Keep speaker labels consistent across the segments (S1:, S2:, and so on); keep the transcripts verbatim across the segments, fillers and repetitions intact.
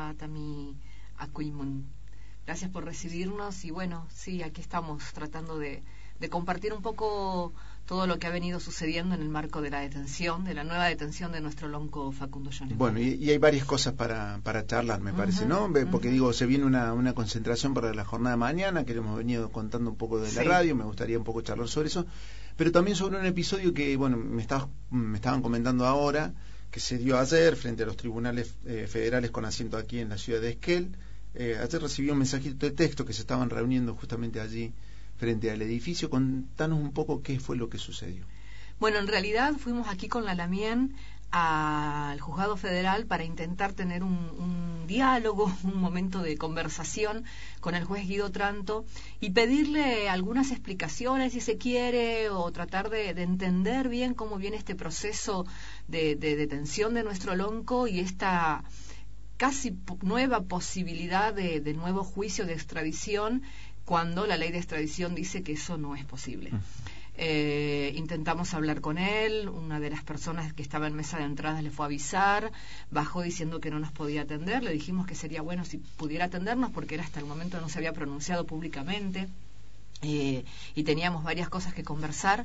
S1: Tami Akuimun. Gracias por recibirnos y bueno, sí, aquí estamos tratando de, de compartir un poco todo lo que ha venido sucediendo en el marco de la detención, de la nueva detención de nuestro lonco Facundo Jones.
S2: Bueno, y, y hay varias cosas para, para charlar, me parece, uh-huh, ¿no? Porque uh-huh. digo, se viene una, una concentración para la jornada de mañana, que le hemos venido contando un poco de la sí. radio, me gustaría un poco charlar sobre eso, pero también sobre un episodio que, bueno, me, estaba, me estaban comentando ahora, que se dio ayer frente a los tribunales eh, federales con asiento aquí en la ciudad de Esquel. Eh, ayer recibí un mensajito de texto que se estaban reuniendo justamente allí frente al edificio. Contanos un poco qué fue lo que sucedió.
S1: Bueno, en realidad fuimos aquí con la Lamien al juzgado federal para intentar tener un, un diálogo, un momento de conversación con el juez Guido Tranto y pedirle algunas explicaciones si se quiere o tratar de, de entender bien cómo viene este proceso de, de detención de nuestro lonco y esta casi nueva posibilidad de, de nuevo juicio de extradición cuando la ley de extradición dice que eso no es posible. Uh-huh. Eh, intentamos hablar con él, una de las personas que estaba en mesa de entradas le fue a avisar, bajó diciendo que no nos podía atender, le dijimos que sería bueno si pudiera atendernos porque él hasta el momento no se había pronunciado públicamente eh, y teníamos varias cosas que conversar.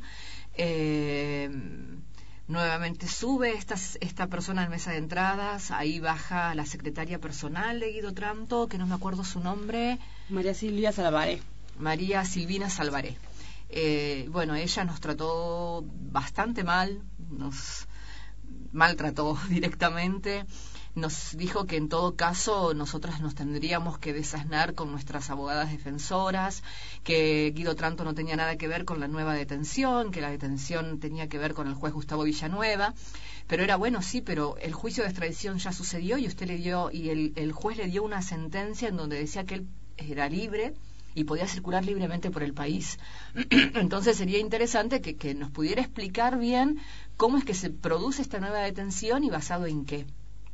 S1: Eh, Nuevamente sube esta, esta persona en mesa de entradas, ahí baja la secretaria personal de Guido Tranto, que no me acuerdo su nombre.
S3: María Silvia Salvaré.
S1: María Silvina Salvaré. Eh, bueno, ella nos trató bastante mal, nos maltrató directamente. Nos dijo que en todo caso nosotras nos tendríamos que desasnar con nuestras abogadas defensoras, que Guido Tranto no tenía nada que ver con la nueva detención, que la detención tenía que ver con el juez Gustavo Villanueva, pero era bueno, sí, pero el juicio de extradición ya sucedió y usted le dio, y el, el juez le dio una sentencia en donde decía que él era libre y podía circular libremente por el país. Entonces sería interesante que, que nos pudiera explicar bien cómo es que se produce esta nueva detención y basado en qué.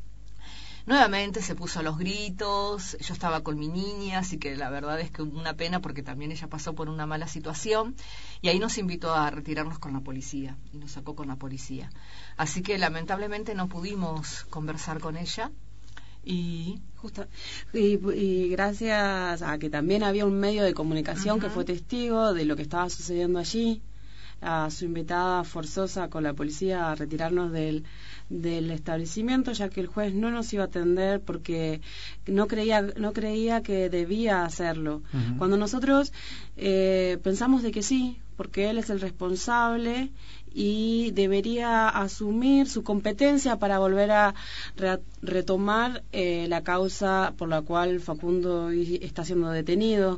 S1: Nuevamente se puso a los gritos, yo estaba con mi niña, así que la verdad es que una pena porque también ella pasó por una mala situación y ahí nos invitó a retirarnos con la policía y nos sacó con la policía. Así que lamentablemente no pudimos conversar con ella y...
S3: Justo, y, y gracias a que también había un medio de comunicación uh-huh. que fue testigo de lo que estaba sucediendo allí, a su invitada forzosa con la policía a retirarnos del, del establecimiento, ya que el juez no nos iba a atender porque no creía no creía que debía hacerlo. Uh-huh. Cuando nosotros eh, pensamos de que sí, porque él es el responsable y debería asumir su competencia para volver a re- retomar eh, la causa por la cual Facundo está siendo detenido,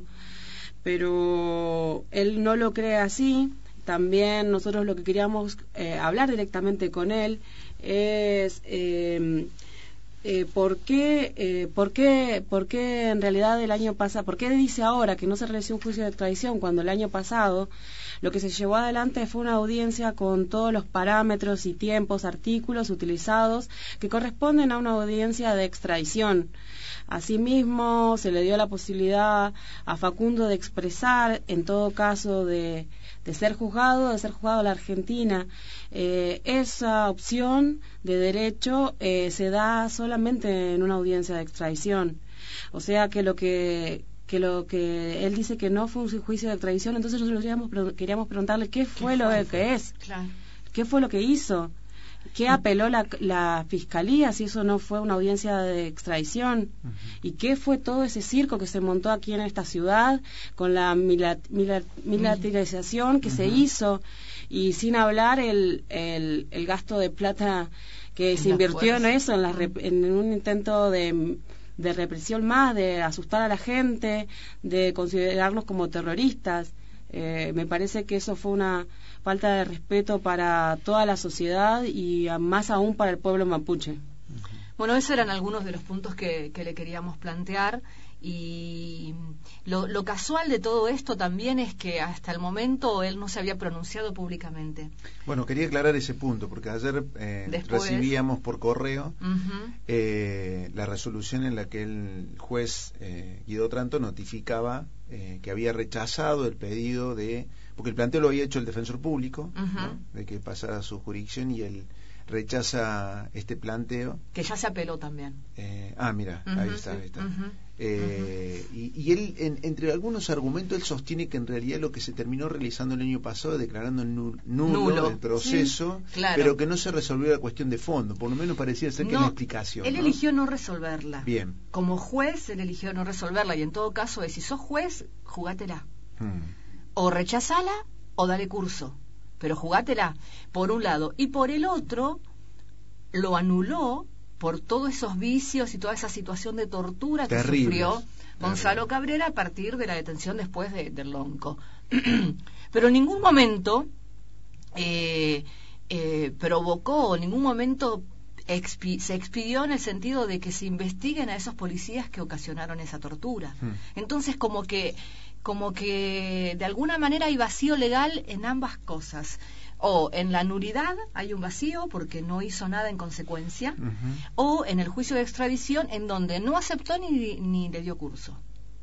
S3: pero él no lo cree así. También nosotros lo que queríamos eh, hablar directamente con él es eh, eh, por qué, eh, por qué, por qué en realidad el año pasado, por qué dice ahora que no se realizó un juicio de extradición cuando el año pasado lo que se llevó adelante fue una audiencia con todos los parámetros y tiempos, artículos utilizados que corresponden a una audiencia de extradición. Asimismo, se le dio la posibilidad a Facundo de expresar, en todo caso de, de ser juzgado, de ser juzgado en la Argentina. Eh, esa opción de derecho eh, se da solamente en una audiencia de extradición. O sea que lo que que lo que él dice que no fue un juicio de extradición, entonces nosotros queríamos, queríamos preguntarle qué fue lo que es,
S1: claro.
S3: qué fue lo que hizo. ¿Qué apeló la, la fiscalía si eso no fue una audiencia de extradición? Uh-huh. ¿Y qué fue todo ese circo que se montó aquí en esta ciudad con la milat, milat, militarización que uh-huh. se hizo? Y sin hablar el, el, el gasto de plata que en se invirtió en eso, en, la, en un intento de, de represión más, de asustar a la gente, de considerarnos como terroristas. Eh, me parece que eso fue una falta de respeto para toda la sociedad y más aún para el pueblo mapuche.
S1: Bueno, esos eran algunos de los puntos que, que le queríamos plantear y lo, lo casual de todo esto también es que hasta el momento él no se había pronunciado públicamente.
S2: Bueno, quería aclarar ese punto porque ayer eh, Después, recibíamos por correo uh-huh. eh, la resolución en la que el juez eh, Guido Tranto notificaba eh, que había rechazado el pedido de, porque el planteo lo había hecho el defensor público, uh-huh. ¿no? de que pasara a su jurisdicción y él rechaza este planteo.
S1: Que ya se apeló también.
S2: Eh, ah, mira, uh-huh, ahí está, ahí está.
S1: Uh-huh.
S2: Eh, uh-huh. y, y él, en, entre algunos argumentos, él sostiene que en realidad lo que se terminó realizando el año pasado, declarando nulo, nulo el proceso, sí, claro, pero que no se resolvió la cuestión de fondo, por lo menos parecía ser que no, la explicación.
S1: Él
S2: ¿no?
S1: eligió no resolverla.
S2: Bien.
S1: Como juez, él eligió no resolverla, y en todo caso, es, si sos juez, jugátela. Hmm. O rechazala o dale curso, pero jugátela, por un lado. Y por el otro, lo anuló por todos esos vicios y toda esa situación de tortura que terrible, sufrió Gonzalo terrible. Cabrera a partir de la detención después de, del Lonco. Pero en ningún momento eh, eh, provocó, en ningún momento expi- se expidió en el sentido de que se investiguen a esos policías que ocasionaron esa tortura. Hmm. Entonces, como que, como que de alguna manera hay vacío legal en ambas cosas. O en la nulidad hay un vacío porque no hizo nada en consecuencia, uh-huh. o en el juicio de extradición en donde no aceptó ni, ni le dio curso.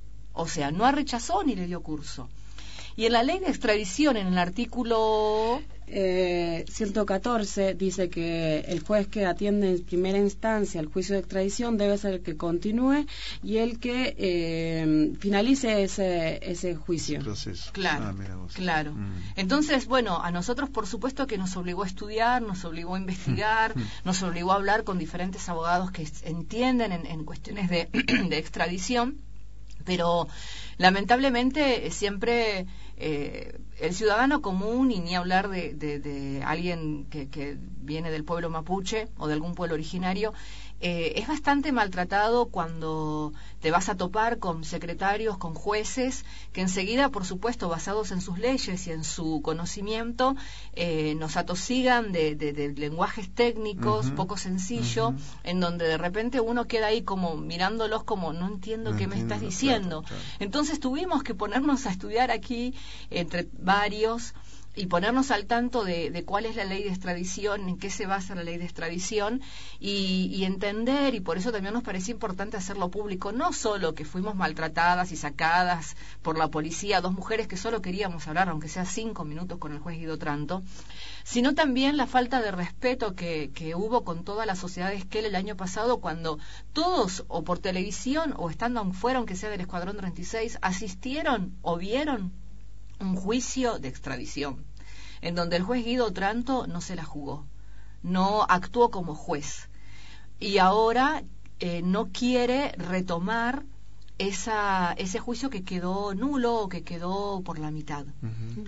S1: O sea, no rechazó ni le dio curso. Y en la ley de extradición, en el artículo
S3: eh, ciento catorce, dice que el juez que atiende en primera instancia el juicio de extradición debe ser el que continúe y el que eh, finalice ese, ese juicio.
S2: Proceso.
S1: Claro, ah, claro. Mm. Entonces, bueno, a nosotros por supuesto que nos obligó a estudiar, nos obligó a investigar, mm. nos obligó a hablar con diferentes abogados que entienden en, en cuestiones de, de extradición, pero lamentablemente siempre eh, el ciudadano común, y ni hablar de, de, de alguien que, que viene del pueblo mapuche o de algún pueblo originario, eh, es bastante maltratado cuando te vas a topar con secretarios, con jueces, que enseguida, por supuesto, basados en sus leyes y en su conocimiento, eh, nos atosigan de, de, de lenguajes técnicos, uh-huh, poco sencillo, uh-huh, en donde de repente uno queda ahí como mirándolos como, no entiendo no qué entiendo, me estás diciendo. Claro, claro. Entonces tuvimos que ponernos a estudiar aquí, entre varios, y ponernos al tanto de, de cuál es la ley de extradición, en qué se basa la ley de extradición, y, y entender, y por eso también nos parecía importante hacerlo público, no solo que fuimos maltratadas y sacadas por la policía, dos mujeres que solo queríamos hablar, aunque sea cinco minutos, con el juez Guido Tranto, sino también la falta de respeto que, que hubo con toda la sociedad de Esquel el año pasado, cuando todos, o por televisión, o estando fuera, aunque sea del Escuadrón treinta y seis, asistieron o vieron un juicio de extradición, en donde el juez Guido Tranto no se la jugó, no actuó como juez, y ahora eh, no quiere retomar esa, ese juicio que quedó nulo o que quedó por la mitad. Uh-huh.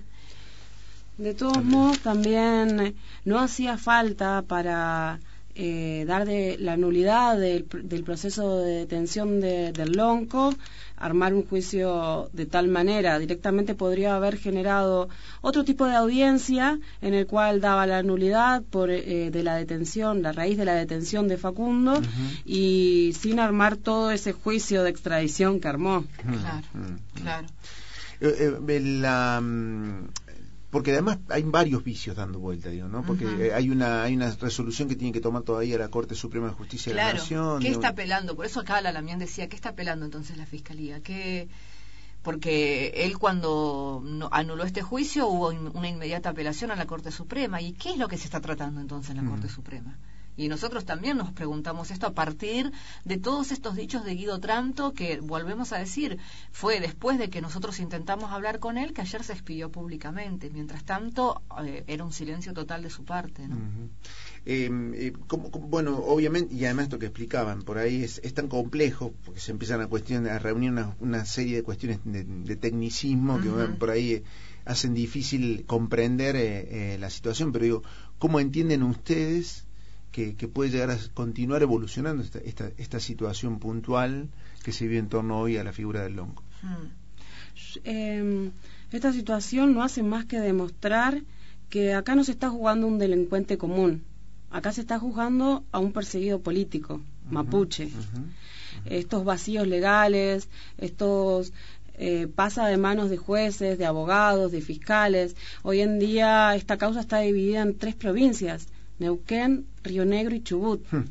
S3: De todos modos, también no hacía falta para eh, dar de la nulidad del, del proceso de detención de, del Lonco, armar un juicio de tal manera. Directamente podría haber generado otro tipo de audiencia en el cual daba la nulidad por eh, de la detención, la raíz de la detención de Facundo, uh-huh, y sin armar todo ese juicio de extradición que armó.
S1: Claro,
S2: uh-huh.
S1: claro.
S2: Eh, eh, la... Um... Porque además hay varios vicios dando vuelta, digo, ¿no? Porque uh-huh, hay una hay una resolución que tiene que tomar todavía la Corte Suprema de Justicia
S1: claro,
S2: de la Nación.
S1: ¿Qué
S2: digo...
S1: está apelando? Por eso acá la Lamián decía, ¿qué está apelando entonces la Fiscalía? ¿Qué... Porque él cuando no, anuló este juicio hubo in, una inmediata apelación a la Corte Suprema. ¿Y qué es lo que se está tratando entonces en la uh-huh, Corte Suprema? Y nosotros también nos preguntamos esto a partir de todos estos dichos de Guido Tranto, que volvemos a decir, fue después de que nosotros intentamos hablar con él que ayer se expidió públicamente. Mientras tanto, eh, era un silencio total de su parte, ¿no?
S2: Uh-huh. Eh, eh, como, como, bueno, obviamente, y además esto que explicaban, por ahí es, es tan complejo, porque se empiezan a, cuestión, a reunir una, una serie de cuestiones de, de tecnicismo que uh-huh, por ahí eh, hacen difícil comprender eh, eh, la situación, pero digo, ¿cómo entienden ustedes Que, que puede llegar a continuar evolucionando esta, esta, esta situación puntual que se vive en torno hoy a la figura del Lonco?
S3: Hmm. Eh, esta situación no hace más que demostrar que acá no se está jugando un delincuente común, acá se está jugando a un perseguido político, uh-huh, mapuche. Uh-huh, uh-huh. Estos vacíos legales, estos... Eh, pasa de manos de jueces, de abogados, de fiscales. Hoy en día esta causa está dividida en tres provincias: Neuquén, Río Negro y Chubut. Hmm.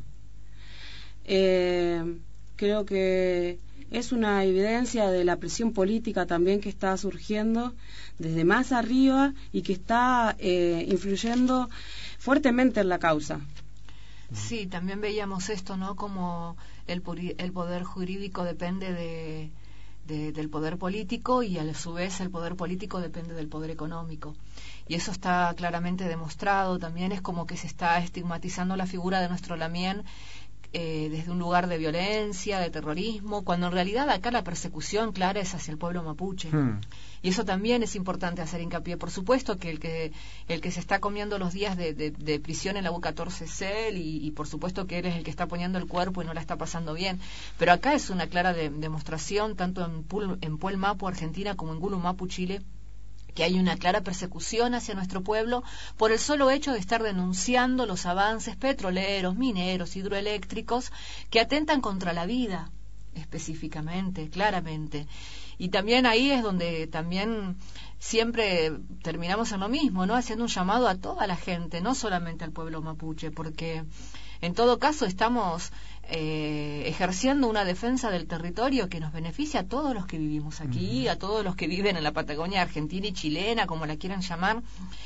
S3: Eh, creo que es una evidencia de la presión política también que está surgiendo desde más arriba y que está eh, influyendo fuertemente en la causa.
S1: Sí, también veíamos esto, ¿no? Como el, el poder jurídico depende de, de, del poder político y a su vez el poder político depende del poder económico. Y eso está claramente demostrado. También es como que se está estigmatizando la figura de nuestro Lamien eh, desde un lugar de violencia, de terrorismo, cuando en realidad acá la persecución clara es hacia el pueblo mapuche. Hmm. Y eso también es importante hacer hincapié. Por supuesto que el que el que se está comiendo los días de, de, de prisión en la U catorce es él, y, y por supuesto que él es el que está poniendo el cuerpo y no la está pasando bien. Pero acá es una clara de, demostración, tanto en, Pul, en Puel Mapu, Argentina, como en Gulumapu, Chile, que hay una clara persecución hacia nuestro pueblo por el solo hecho de estar denunciando los avances petroleros, mineros, hidroeléctricos que atentan contra la vida, específicamente, claramente. Y también ahí es donde también siempre terminamos en lo mismo, ¿no? Haciendo un llamado a toda la gente, no solamente al pueblo mapuche, porque en todo caso estamos eh, ejerciendo una defensa del territorio que nos beneficia a todos los que vivimos aquí, uh-huh. a todos los que viven en la Patagonia argentina y chilena, como la quieran llamar,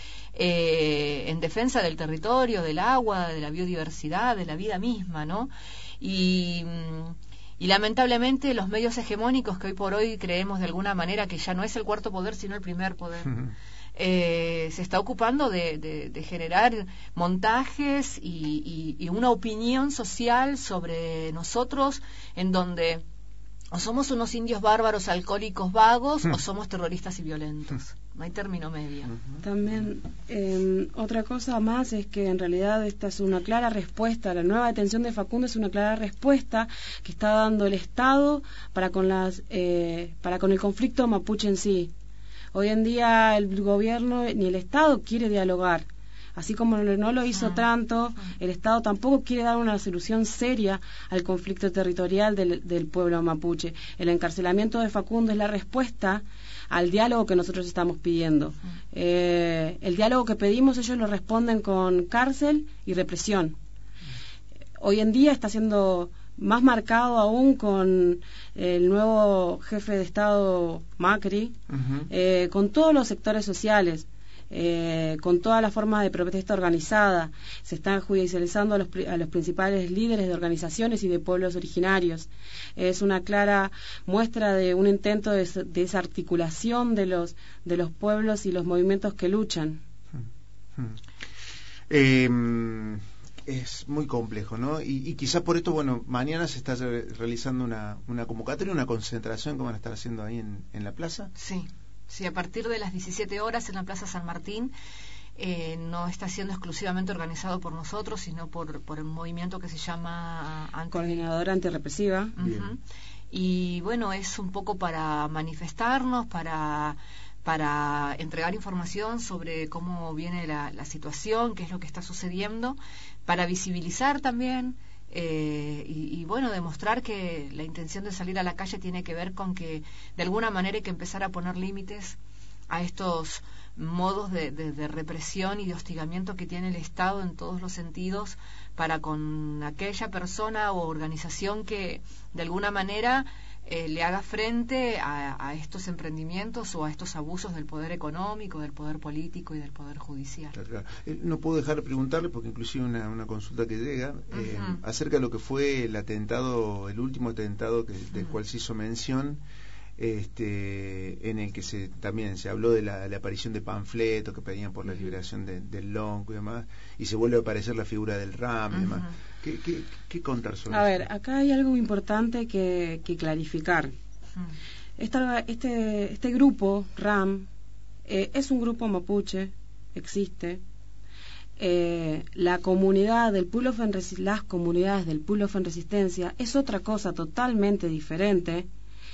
S1: eh, en defensa del territorio, del agua, de la biodiversidad, de la vida misma, ¿no? Y... Y lamentablemente los medios hegemónicos que hoy por hoy creemos de alguna manera que ya no es el cuarto poder sino el primer poder, uh-huh. eh, se está ocupando de, de, de generar montajes y, y, y una opinión social sobre nosotros en donde o somos unos indios bárbaros, alcohólicos, vagos, uh-huh. o somos terroristas y violentos. Uh-huh. No hay término medio. Uh-huh.
S3: También eh, otra cosa más es que en realidad esta es una clara respuesta, la nueva detención de Facundo es una clara respuesta que está dando el Estado para con las eh, para con el conflicto mapuche en sí. Hoy en día el gobierno ni el Estado quiere dialogar. Así como no lo hizo tanto, el Estado tampoco quiere dar una solución seria al conflicto territorial del, del pueblo mapuche. El encarcelamiento de Facundo es la respuesta al diálogo que nosotros estamos pidiendo. Eh, el diálogo que pedimos ellos lo responden con cárcel y represión. Hoy en día está siendo más marcado aún con el nuevo jefe de Estado Macri, uh-huh. eh, con todos los sectores sociales. Eh, con todas las formas de protesta organizada, se están judicializando a los, a los principales líderes de organizaciones y de pueblos originarios. Es una clara muestra de un intento de desarticulación de los de los pueblos y los movimientos que luchan.
S2: Eh, es muy complejo, ¿no? Y, y quizá por esto, bueno, mañana se está realizando una, una convocatoria, una concentración que van a estar haciendo ahí en, en la plaza.
S1: Sí. Sí, a partir de las diecisiete horas en la Plaza San Martín, eh, no está siendo exclusivamente organizado por nosotros, sino por, por un movimiento que se llama...
S3: Anti... Coordinadora Antirrepresiva.
S1: Uh-huh. Y bueno, es un poco para manifestarnos, para, para entregar información sobre cómo viene la, la situación, qué es lo que está sucediendo, para visibilizar también... Eh, y, y bueno, demostrar que la intención de salir a la calle tiene que ver con que de alguna manera hay que empezar a poner límites a estos modos de, de, de represión y de hostigamiento que tiene el Estado en todos los sentidos para con aquella persona o organización que de alguna manera eh, le haga frente a, a estos emprendimientos o a estos abusos del poder económico, del poder político y del poder judicial.
S2: Claro, claro. Eh, no puedo dejar de preguntarle, porque inclusive una, una consulta que llega, eh, uh-huh. acerca de lo que fue el atentado, el último atentado que, del uh-huh. cual se hizo mención, este, en el que se también se habló de la, la aparición de panfletos que pedían por la liberación de, del Lonco y demás, y se vuelve a aparecer la figura del RAM y demás. Uh-huh. ¿Qué, qué, qué contar sobre
S3: A
S2: eso?
S3: ver, acá hay algo importante que, que clarificar. Uh-huh. Esta, este, este grupo, RAM, eh, es un grupo mapuche, existe. Eh, la comunidad del Pueblo en Resi- las comunidades del Pueblo en Resistencia es otra cosa totalmente diferente.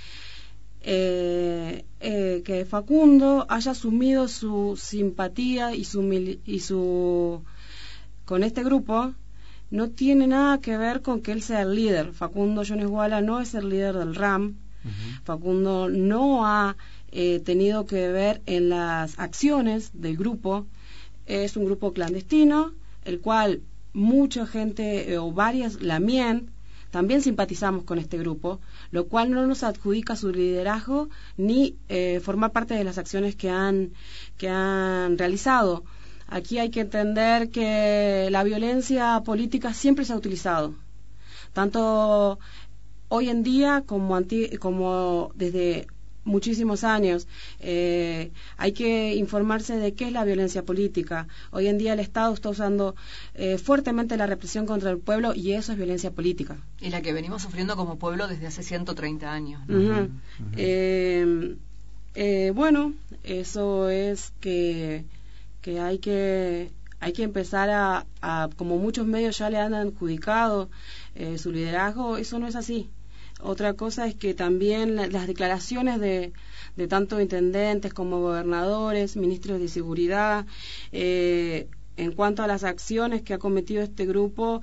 S3: Eh, eh, que Facundo haya asumido su simpatía y su, mil- y su con este grupo no tiene nada que ver con que él sea el líder. Facundo Jones Guala no es el líder del RAM. Uh-huh. Facundo no ha eh, tenido que ver en las acciones del grupo. Es un grupo clandestino, el cual mucha gente eh, o varias, la Mien, también simpatizamos con este grupo, lo cual no nos adjudica su liderazgo ni eh, formar parte de las acciones que han, que han realizado. aquí hay que entender que la violencia política siempre se ha utilizado, tanto hoy en día como, anti- como desde muchísimos años. Eh, hay que informarse de qué es la violencia política. Hoy en día el Estado está usando eh, fuertemente la represión contra el pueblo y eso es violencia política.
S1: Y la que venimos sufriendo como pueblo desde hace ciento treinta años, ¿no?
S3: Uh-huh. Uh-huh. Eh, eh, bueno, eso es que, que hay que hay que empezar a, a, como muchos medios ya le han adjudicado eh, su liderazgo, eso no es así. Otra cosa es que también la, las declaraciones de, de tanto intendentes como gobernadores, ministros de seguridad, eh, en cuanto a las acciones que ha cometido este grupo,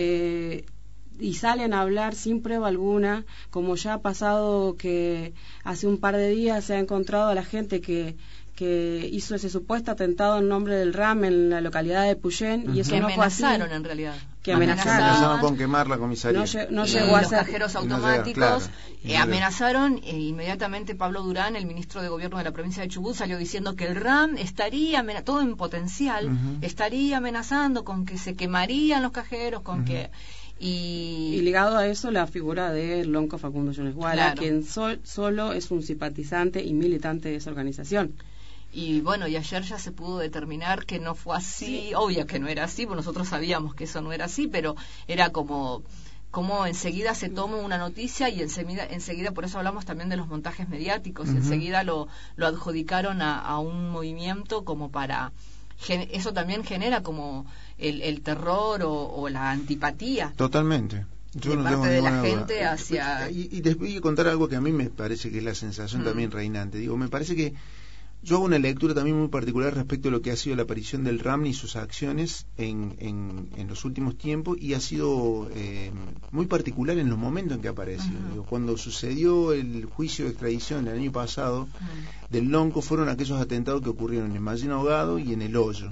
S3: eh, y salen a hablar sin prueba alguna, como ya ha pasado que hace un par de días se ha encontrado a la gente que que hizo ese supuesto atentado en nombre del R A M en la localidad de Puyén, uh-huh. y eso
S1: que
S3: no fue así.
S1: amenazaron en realidad.
S3: Que amenazaron.
S2: Amenazaron con quemar la comisaría.
S3: No, lle- no
S1: y
S3: llegó a
S1: los
S3: ser...
S1: cajeros automáticos
S2: no llega, claro.
S1: eh, amenazaron e inmediatamente Pablo Durán, el ministro de Gobierno de la provincia de Chubut, salió diciendo que el R A M estaría, amena- todo en potencial, uh-huh. estaría amenazando con que se quemarían los cajeros, con uh-huh. que... Y...
S3: y ligado a eso la figura de Lonco Facundo Jones Guara,
S1: claro.
S3: quien sol, solo es un simpatizante y militante de esa organización.
S1: Y bueno, y ayer ya se pudo determinar que no fue así, sí. Obvio que no era así, porque nosotros sabíamos que eso no era así, pero era como, como enseguida se toma una noticia y enseguida, enseguida por eso hablamos también de los montajes mediáticos, uh-huh. y enseguida lo, lo adjudicaron a, a un movimiento como para... Eso también genera como el, el terror o, o la antipatía.
S2: Totalmente. Yo
S1: de
S2: no
S1: parte
S2: tengo
S1: de la
S2: duda.
S1: gente hacia...
S2: Y, y les voy a contar algo que a mí me parece que es la sensación mm. también reinante. Digo, me parece que yo hago una lectura también muy particular respecto a lo que ha sido la aparición del R A M y sus acciones en, en, en los últimos tiempos, y ha sido eh, muy particular en los momentos en que apareció. Uh-huh. Digo, cuando sucedió el juicio de extradición el año pasado uh-huh. del Lonco, fueron aquellos atentados que ocurrieron en Mallín Ahogado y en El Hoyo.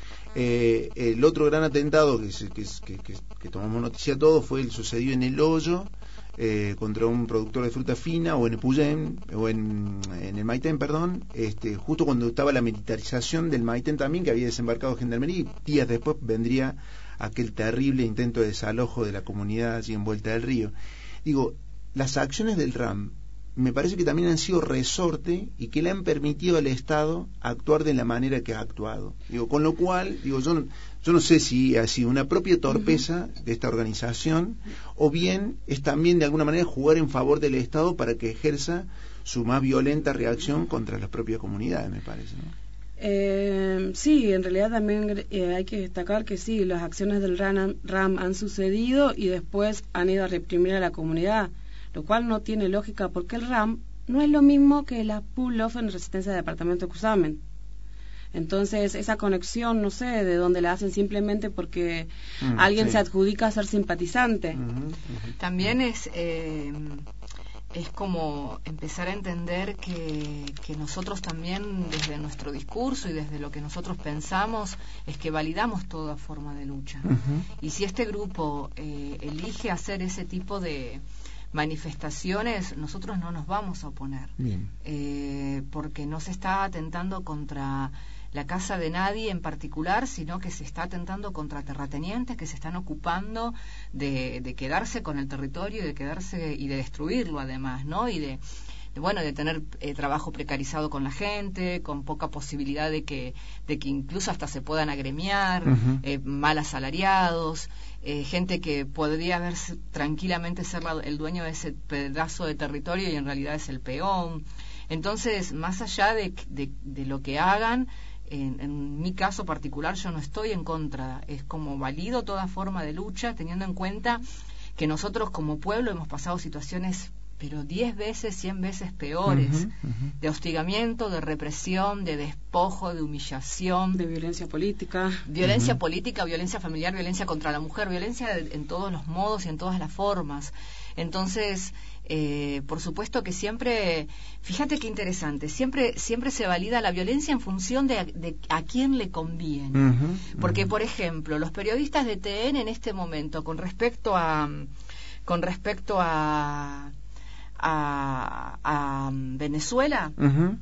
S2: Eh, el otro gran atentado que, que, que, que, que tomamos noticia todos fue el sucedido en El Hoyo, Eh, contra un productor de fruta fina, o en Epuyén, o en, en el Maitén, perdón, este, justo cuando estaba la militarización del Maitén también, que había desembarcado Gendarmería, y días después vendría aquel terrible intento de desalojo de la comunidad allí en Vuelta del Río. Digo, las acciones del R A M me parece que también han sido resorte y que le han permitido al Estado actuar de la manera que ha actuado. Digo, con lo cual, digo, yo no, yo no sé si ha sido una propia torpeza de esta organización, o bien es también de alguna manera jugar en favor del Estado para que ejerza su más violenta reacción contra las propias comunidades, me parece, ¿no?
S3: Eh, sí, en realidad también eh, hay que destacar que sí, las acciones del R A M han sucedido y después han ido a reprimir a la comunidad, lo cual no tiene lógica porque el R A M no es lo mismo que la pull-off en resistencia del departamento de Cusamen. Entonces, esa conexión, no sé de dónde la hacen, simplemente porque mm, alguien sí. se adjudica a ser simpatizante.
S1: Uh-huh, uh-huh. También es eh, es como empezar a entender que, que nosotros también, desde nuestro discurso y desde lo que nosotros pensamos, es que validamos toda forma de lucha. Uh-huh. Y si este grupo eh, elige hacer ese tipo de manifestaciones, nosotros no nos vamos a oponer, eh, porque no se está atentando contra la casa de nadie en particular, sino que se está atentando contra terratenientes que se están ocupando de, de quedarse con el territorio y de quedarse y de destruirlo además, ¿no? Y de, de bueno, de tener eh, trabajo precarizado con la gente, con poca posibilidad de que de que incluso hasta se puedan agremiar, uh-huh. eh, mal asalariados. Eh, gente que podría haber tranquilamente ser la, el dueño de ese pedazo de territorio y en realidad es el peón. Entonces, más allá de, de, de lo que hagan, en, en mi caso particular yo no estoy en contra, es como valido toda forma de lucha, teniendo en cuenta que nosotros como pueblo hemos pasado situaciones pero diez veces, cien veces peores, uh-huh, uh-huh. de hostigamiento, de represión, de despojo, de humillación,
S3: de violencia política,
S1: violencia uh-huh. política, violencia familiar, violencia contra la mujer, violencia en todos los modos y en todas las formas. Entonces, eh, por supuesto que siempre, fíjate qué interesante, siempre siempre se valida la violencia en función de, de a quién le conviene. Uh-huh, uh-huh. Porque, por ejemplo, los periodistas de T N en este momento, con respecto a, con respecto a A, a Venezuela, uh-huh.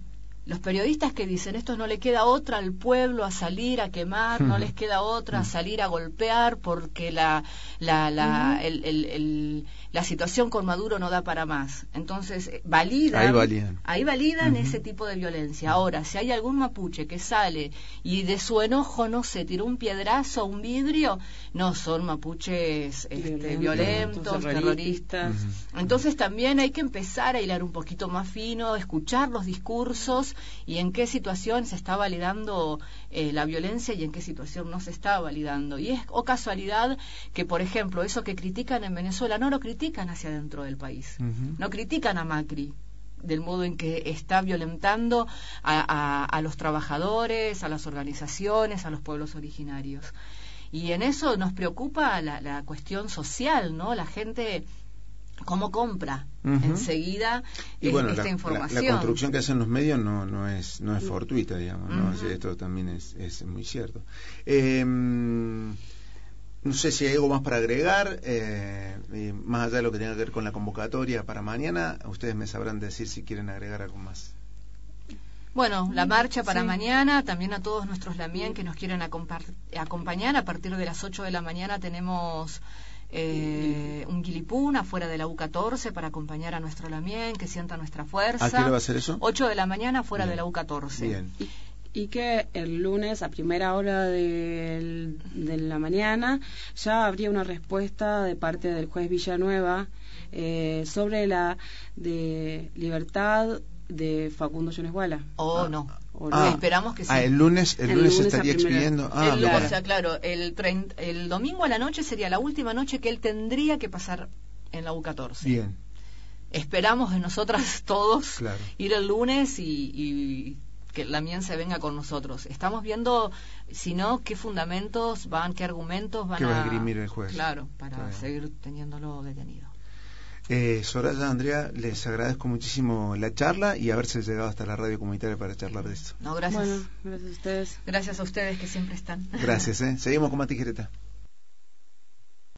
S1: los periodistas que dicen esto no le queda otra al pueblo a salir a quemar, no les queda otra a salir a golpear porque la la la uh-huh. el, el, el, la situación con Maduro no da para más. Entonces validan,
S2: ahí validan,
S1: ahí validan uh-huh. ese tipo de violencia. Ahora, si hay algún mapuche que sale y de su enojo, no sé, tiró un piedrazo, un vidrio, no, son mapuches este, violentos, terroristas. Uh-huh. Entonces también hay que empezar a hilar un poquito más fino, escuchar los discursos y en qué situación se está validando eh, la violencia y en qué situación no se está validando. Y es o casualidad que, por ejemplo, eso que critican en Venezuela no lo critican hacia dentro del país. Uh-huh. No critican a Macri del modo en que está violentando a, a, a los trabajadores, a las organizaciones, a los pueblos originarios. Y en eso nos preocupa la, la cuestión social, ¿no? La gente cómo compra uh-huh. enseguida
S2: y bueno,
S1: esta
S2: la,
S1: información.
S2: La, la construcción que hacen los medios no no es no es fortuita, digamos, ¿no? Uh-huh. O sea, esto también es, es muy cierto. Eh, no sé si hay algo más para agregar, eh, eh, más allá de lo que tenga que ver con la convocatoria para mañana, ustedes me sabrán decir si quieren agregar algo más.
S1: Bueno, la marcha para sí. mañana, también a todos nuestros lamien que nos quieren acompa- acompañar, a partir de las ocho de la mañana tenemos Eh, un guilipún afuera de la U catorce para acompañar a nuestro lamien, que sienta nuestra fuerza.
S2: ¿A qué hora va a ser eso?
S1: ocho de la mañana afuera Bien. de la U catorce.
S2: Bien.
S3: Y, y que el lunes a primera hora de, de la mañana ya habría una respuesta de parte del juez Villanueva eh, sobre la de libertad de Facundo Yonesguala.
S1: Oh, ah. no.
S2: Ah,
S1: esperamos que sí.
S2: Ah, el lunes, el, el lunes, lunes estaría expidiendo. Ah,
S1: el, o sea, claro, el, treinta, el domingo a la noche sería la última noche que él tendría que pasar en la U catorce.
S2: Bien.
S1: Esperamos de nosotras todos
S2: claro.
S1: ir el lunes y, y que la lamien se venga con nosotros. Estamos viendo, si no, qué fundamentos van, qué argumentos van
S2: ¿Qué
S1: a...
S2: va a esgrimir el juez?
S1: Claro, para seguir teniéndolo detenido.
S2: Eh, Soraya, Andrea, les agradezco muchísimo la charla y haberse llegado hasta la radio comunitaria para charlar de esto.
S1: No, gracias.
S3: Bueno, gracias a ustedes.
S1: Gracias a ustedes que siempre están.
S2: Gracias, ¿eh? Seguimos con más tijereta.